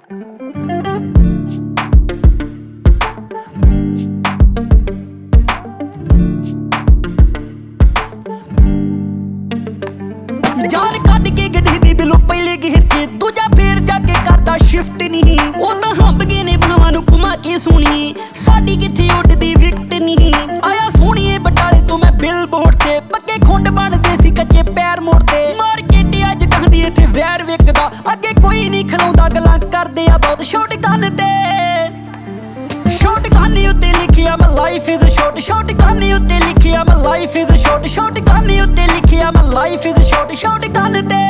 जान कट के गड्डी दी बिलो पहले गेर च दूजा फेर जाके करदा शिफ्ट नहीं ओ तां हंब गए ने भावां नूं घुमा के सुनी साडी किथे उड़दी विकट नहीं आया सोहणीए बटाले तों मैं बिलबोर्ड ते पक्के खुंड बनदे सी कच्चे पैर मोड़ते मार्केट अज कहदी इत्थे वैर विकदा अगे कोई नहीं खलोंदा गल्लां करदे आ बहुत शॉर्ट गन ते शॉर्ट गन उत्ते लिखिया मैं life is short short gun उत्ते लिखिया मैं life is short short gun उत्ते लिखिया मैं life is short short gun ते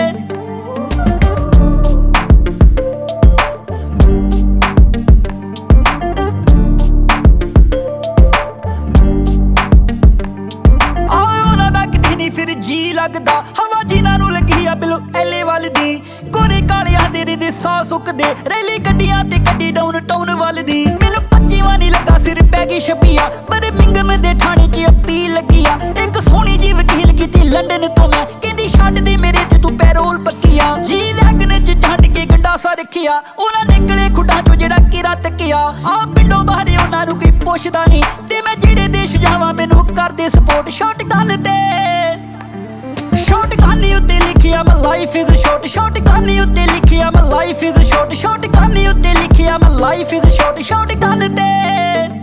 फिर जी लगदा हवा जिन्हां नूं लगी आ बिलो एले वल दी गोरे कालियां दे दे साह सुकदे रैली गड्डियां ते गड्डी डाउन टाउन वल दी मैनूं 25वां नहीं लगा सिर पै गई छपिया पर मिंगम दे ठाणे च अपील लगी आ एक सोहनी जी वकील कीती लंडन तो मैं कहंदी छड्ड दे मेरे ते तू पैरोल पक्किया जी वैगन च छड्ड के गंडासा रखिया उन्हां निकले खुड्डां चों जेड़ा कीरा तकिया आ पिंडों बाहर उन्हां नूं कोई पुछदा नहीं ते मैं जेड़े देश जावां मैनूं करदे सपोर्ट शॉर्ट गन ते शॉर्ट गन उत्ते लिखिया मैं life is short short gun उत्ते लिखिया मैं life is short short gun उत्ते लिखिया मैं life is short short gun ते